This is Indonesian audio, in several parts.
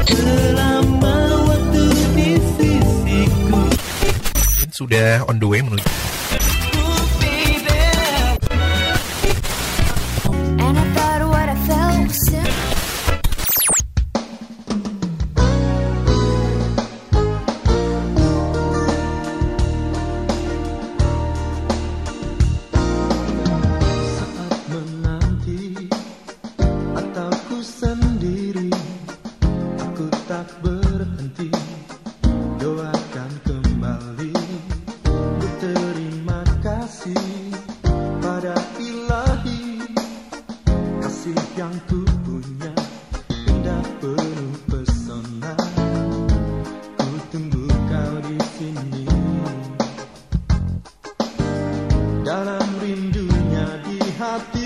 selama waktu di sisiku. Sudah on the way menuju. And I thought what I felt was Saat menanti atau ku sendiri, aku tak berhenti doakan kembali. Ku terima kasih pada Ilahi, kasih yang ku punya indah penuh pesona. Ku tunggu kau di sini dalam rindunya di hati.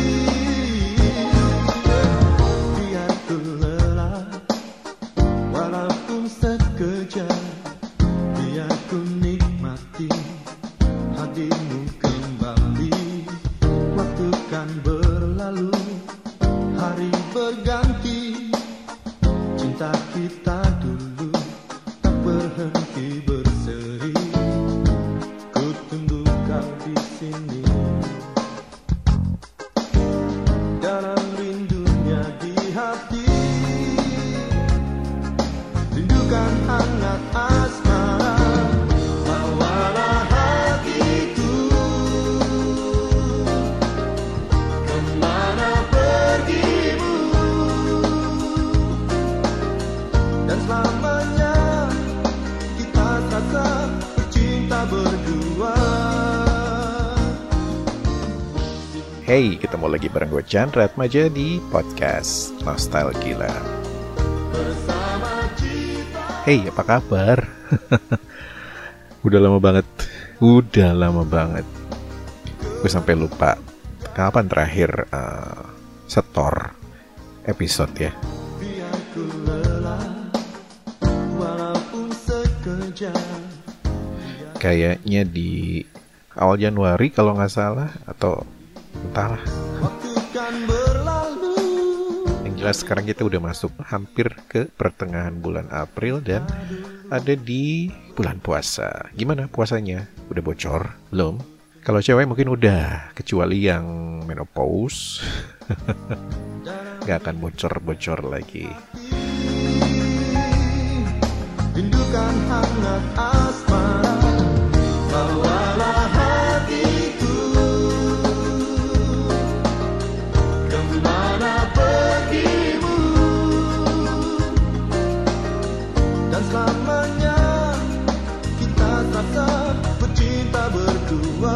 Biar ku lelah walaupun sekejap, biar ku nikmati hadirmu kembali. Waktu kan berlalu, hari berganti, cinta kita dulu tak berhenti berseri. Ku tunggu kau di sini dalam rindunya di hati. Rindukan hangat asmara, bawalah hatiku kemana pergimu, dan selamanya kita tetap bercinta berdua. Hey, ketemu lagi bareng gue Chandra Atmaja di podcast Nostalgila. Hey, apa kabar? Udah lama banget. Gue sampai lupa kapan terakhir setor episode ya. Biar ku lelah walaupun sekejap. Kayaknya di awal Januari kalau nggak salah, atau entahlah. Waktu kan berlalu, Yang jelas sekarang kita udah masuk hampir ke pertengahan bulan April dan ada di bulan puasa. Gimana puasanya? Udah bocor? Belum? Kalau cewek mungkin udah, kecuali yang menopause. Gak akan bocor-bocor lagi. rindukan hangat asmara, bawalah hatiku kemana pergimu, dan selamanya kita tetap bercinta berdua.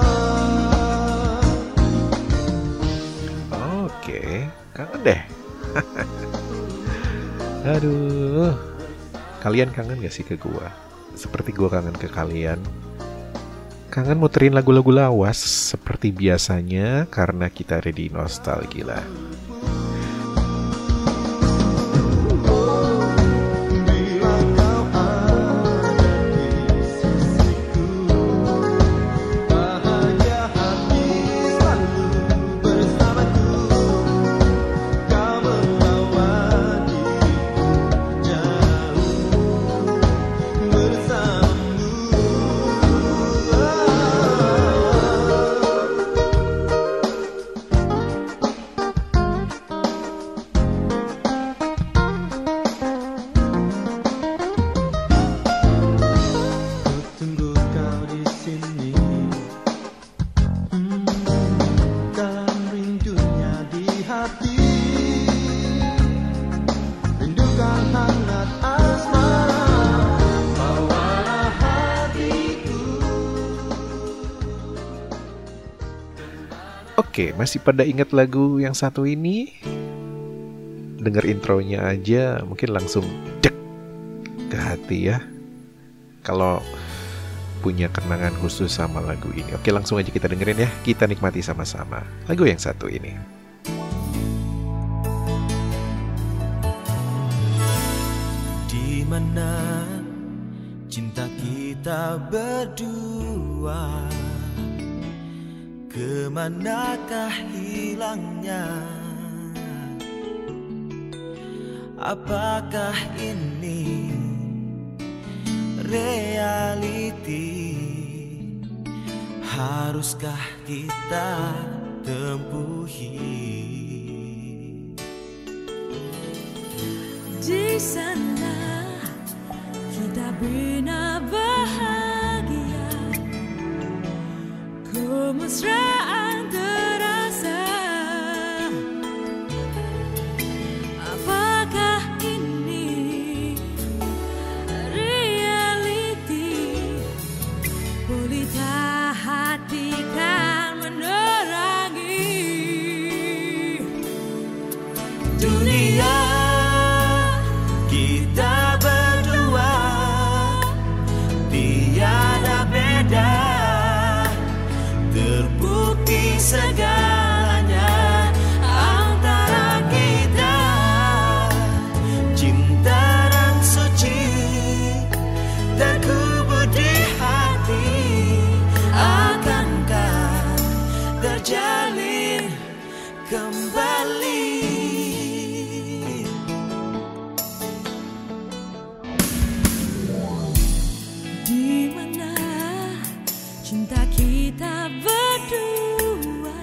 Oke, kangen deh. Aduh, kalian kangen gak sih ke gua? Seperti gua kangen ke kalian. Kangen muterin lagu-lagu lawas seperti biasanya karena kita ada di Nostalgila. Bila kau ada di sisiku, bahagia hati selalu bersamaku. Kau membawa diriku jauh bersamamu. Ku tunggu kau di sini, dalam rindunya di hati. Rindukan hangat asmara, bawalah hatiku. Oke, masih pada ingat lagu yang satu ini? Dengar intronya aja mungkin langsung dek ke hati ya. Kalau punya kenangan khusus sama lagu ini. Oke, langsung aja kita dengerin ya. Kita nikmati sama-sama lagu yang satu ini. Di mana cinta kita berdua, kemanakah hilangnya? Apakah ini reality? Haruskah kita tempuhi? Di sana kita bina bahagia, kemesraan terasa. Apakah ini reality? Pelita hati kan menerangi Dunia kita berdua tiada beda, terbukti segalanya antara kita. Cinta dan suci terkubur di hati, akankah terjalin kembali? di mana cinta kita berdua,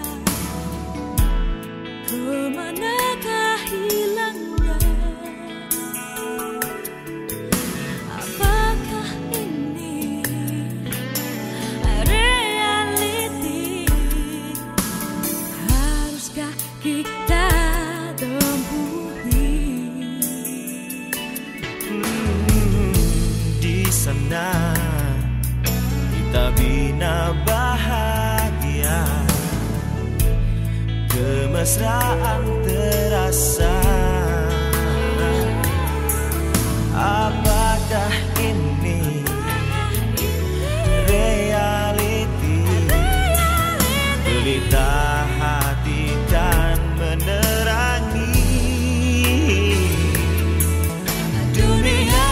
kemanakah hilangnya? Apakah ini reality? Haruskah kita tempuhi? Di sana kita bina bahagia, kemesraan terasa. Apakah ini reality? Pelita hati kan menerangi dunia.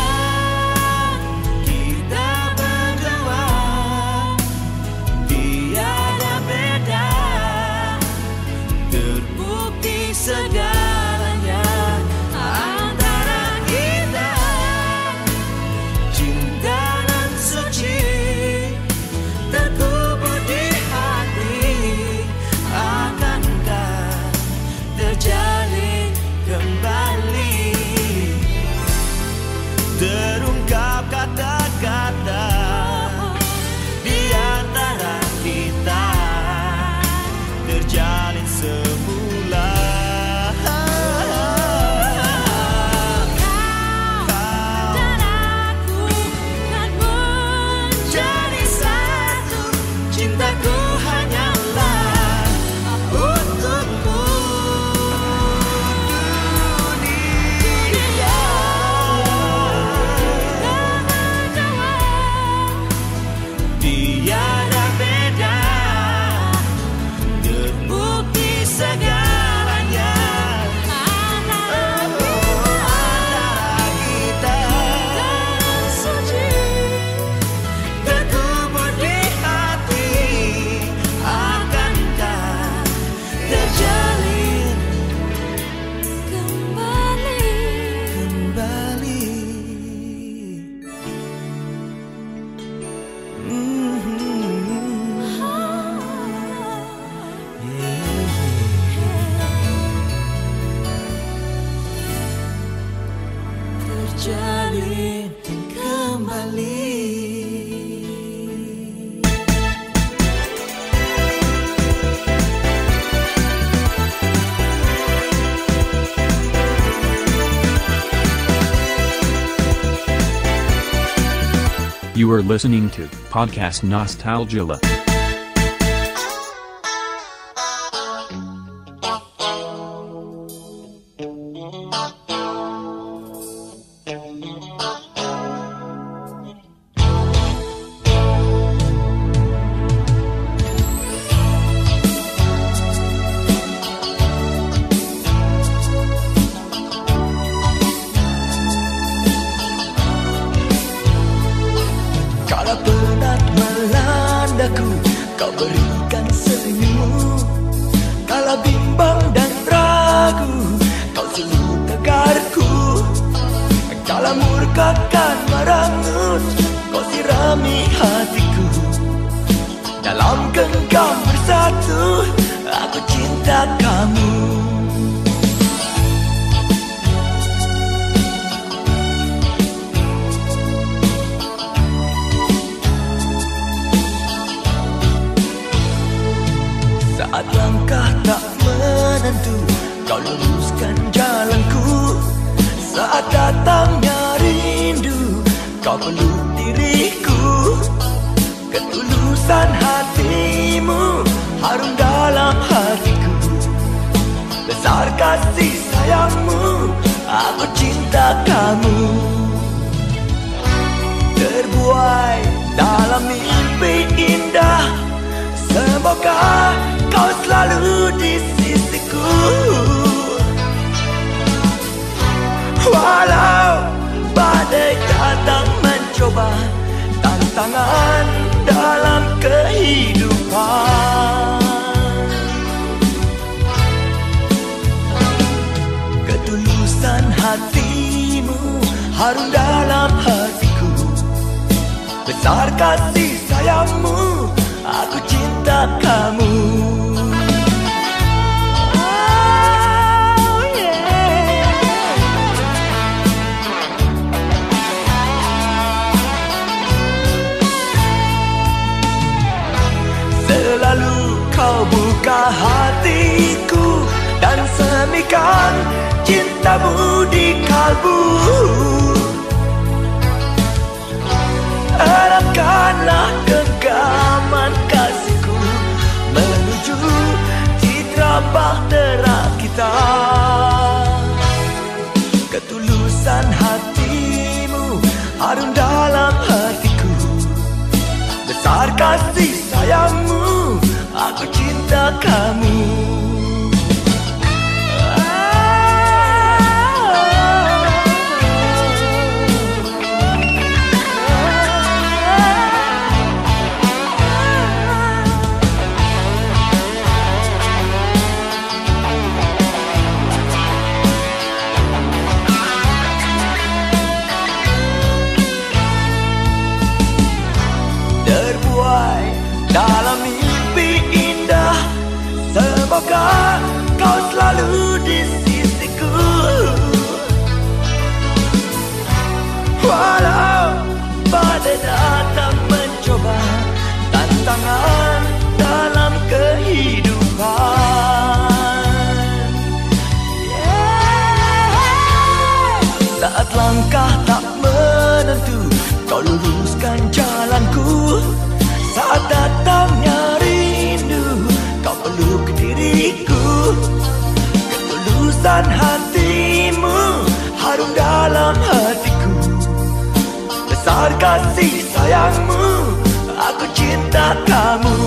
Kita berdua tiada beda, terbukti segalanya antara kita. Cinta dan suci terkubur di hati, akankah terjalin kembali? Terungkap kata-kata di antara kita, terjalin semula. Kau Dan aku kan jadi satu, cintaku hanyalah untukmu. Dunia tiada beda, terbukti segalanya antara kita. suci Terkubur di hati, akankah terjalin kembali. kembali? Terjalin kembali. You are listening to Podcast Nostalgia. Kala penat melandaku, kau berikan senyummu. Kala bimbang dan ragu, kau selalu tegarku. takkan merangut, kau sirami hatiku. Dalam genggam bersatu, aku cinta kamu. Saat langkah tak menentu, kau luruskan jalanku. Saat datangnya rindu, kau peluk diriku. Ketulusan hatimu harum dalam hatiku. Besar kasih sayangmu, aku cinta kamu. Terbuai dalam mimpi indah, semoga kau selalu di sisiku. Walau badai datang mencoba, tantangan dalam kehidupan, ketulusan hatimu harum dalam hatiku. Besar kasih sayangmu, aku cinta kamu. Oh, yeah. Selalu kau buka hatiku dan semikan cintamu di kalbu. Arahkanlah genggaman kasihku menuju citra bahtera kita. Ketulusan hatimu harum dalam hatiku. Besar kasih sayangmu, aku cinta kamu. Dalam mimpi indah, semoga kau selalu di sisiku. Walau badai datang mencoba, tantangan dalam kehidupan, saat langkah tak menentu, kau luruskan jalanku. Saat datangnya rindu, kau peluk diriku. Ketulusan hatimu harum dalam hatiku. Besar kasih sayangmu, aku cinta kamu.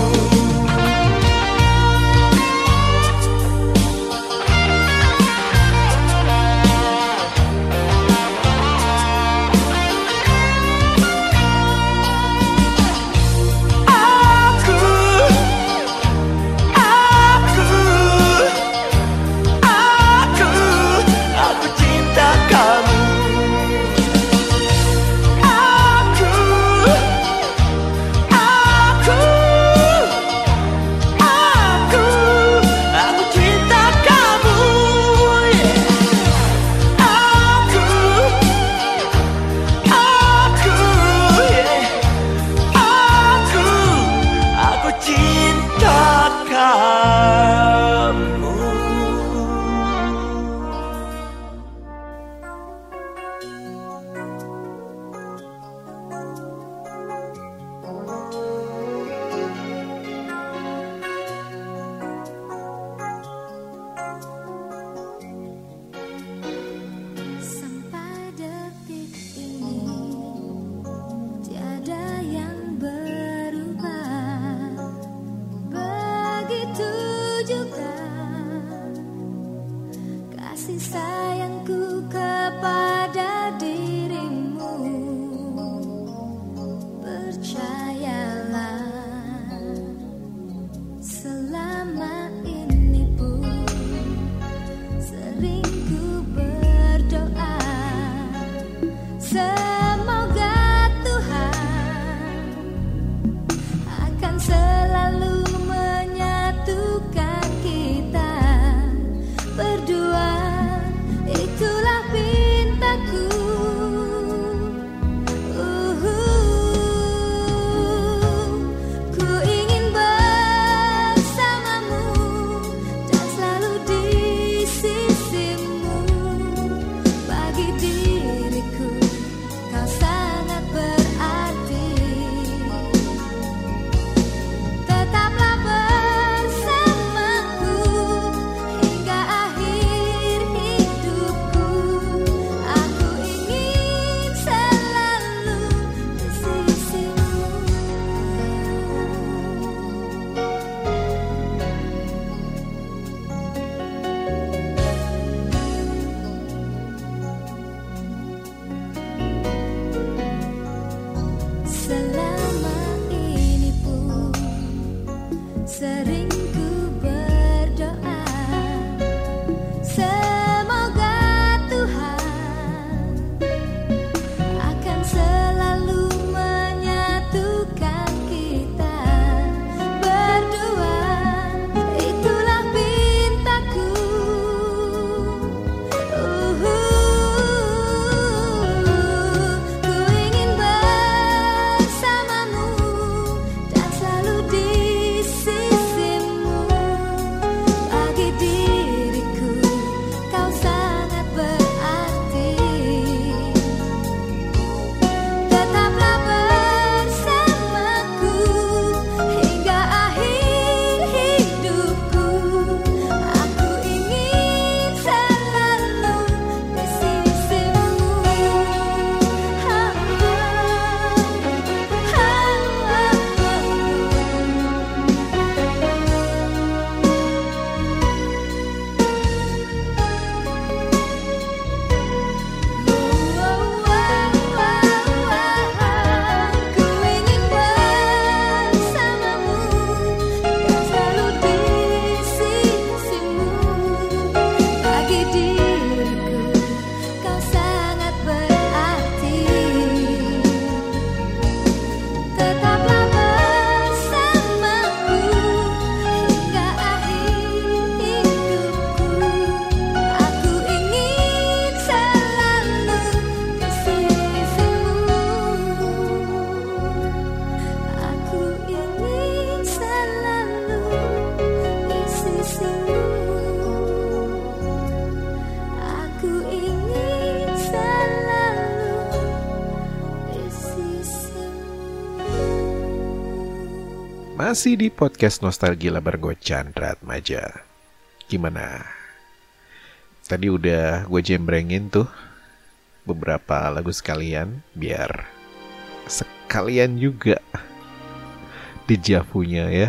Masih di podcast Nostalgia bareng gue Chandra Atmaja. Gimana? Tadi udah gue jembrengin tuh beberapa lagu sekalian, biar sekalian juga dejavunya ya.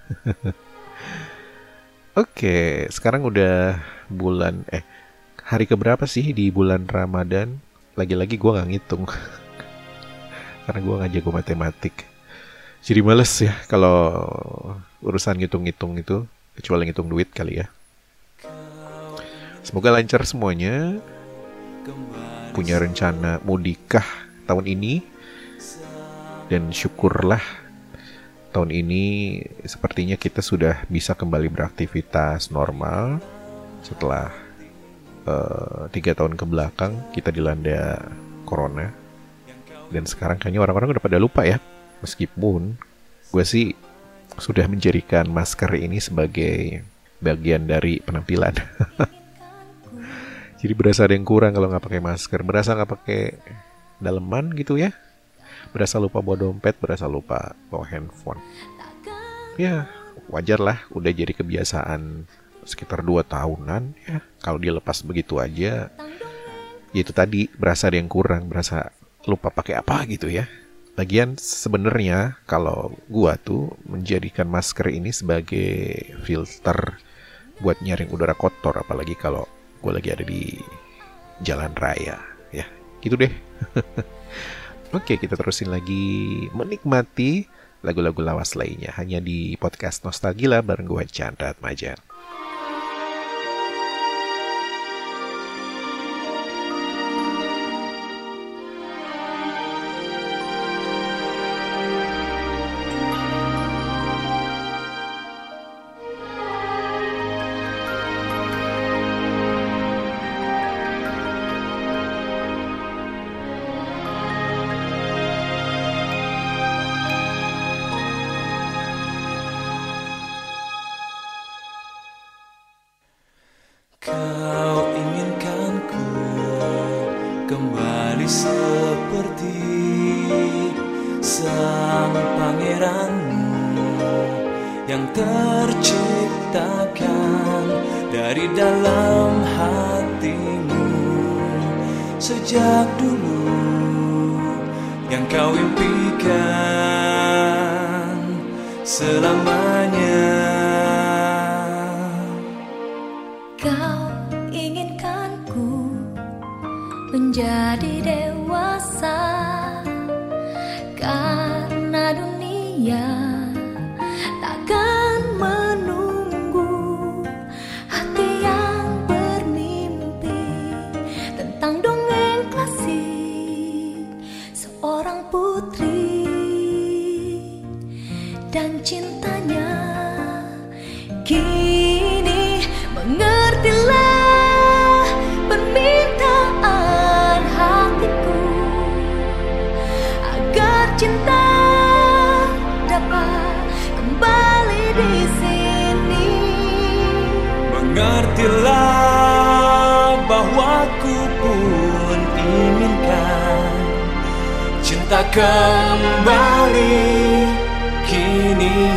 Oke, sekarang udah hari keberapa sih di bulan Ramadan? Lagi-lagi gue gak ngitung karena gue gak jago matematik. Jadi males ya kalau urusan ngitung-ngitung itu, kecuali ngitung duit kali ya. Semoga lancar semuanya. Punya rencana mau nikah tahun ini. Dan syukurlah tahun ini sepertinya kita sudah bisa kembali beraktivitas normal. Setelah 3 tahun ke belakang kita dilanda corona. Dan sekarang kayaknya orang-orang udah pada lupa ya. Meskipun gue sih sudah menjadikan masker ini sebagai bagian dari penampilan. Jadi berasa ada yang kurang kalau nggak pakai masker. Berasa nggak pakai daleman gitu ya. Berasa lupa bawa dompet, berasa lupa bawa handphone. Ya wajar lah, udah jadi kebiasaan sekitar 2 tahunan ya. Kalau dia lepas begitu aja, ya itu tadi berasa ada yang kurang, berasa lupa pakai apa gitu ya. Lagian sebenarnya kalau gua tuh menjadikan masker ini sebagai filter buat nyaring udara kotor, apalagi kalau gua lagi ada di jalan raya ya. Gitu deh. Oke, kita terusin lagi menikmati lagu-lagu lawas lainnya hanya di podcast Nostalgia bareng gua Chandra Atmaja. Kau inginkan ku kembali seperti sang pangeranmu yang terciptakan dari dalam hatimu sejak dulu, yang kau impikan selamanya. Kau inginkanku menjadi dewasa, karena dunia takkan menunggu hati yang bermimpi tentang dongeng klasik seorang putri dan cintanya. Kini mengertilah permintaan hatiku agar cinta dapat kembali di sini. Mengertilah bahwa ku pun inginkan cinta kembali kini.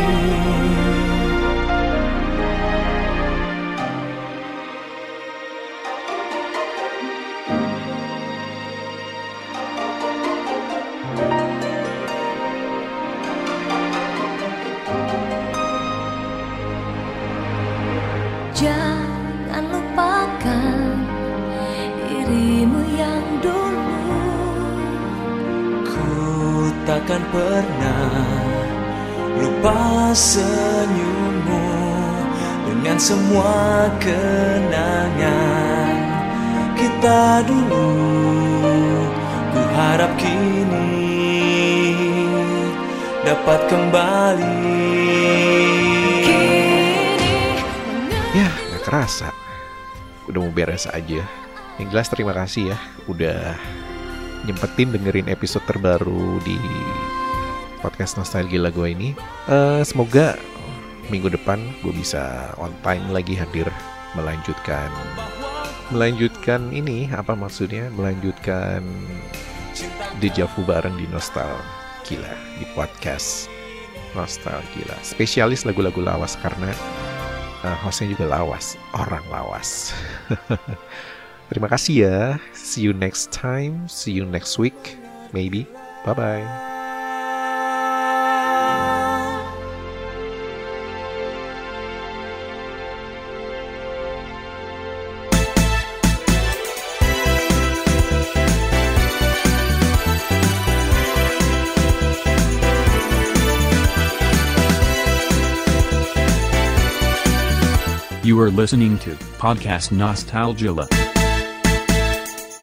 Jangan lupakan dirimu yang dulu. Ku takkan pernah lupa senyummu dengan semua kenangan kita dulu. Ku harap kini dapat kembali. Ya, gak kerasa udah mau beres aja. Yang jelas terima kasih ya udah nyempetin dengerin episode terbaru di podcast Nostalgia gue ini. Semoga minggu depan gue bisa on time lagi hadir melanjutkan ini, apa maksudnya, melanjutkan Dejavu bareng di Nostalgia di podcast Nostalgia. Spesialis lagu-lagu lawas karena hostnya juga lawas, orang lawas. Terima kasih ya. See you next time. See you next week. Maybe. Bye-bye. You are listening to Podcast Nostalgia.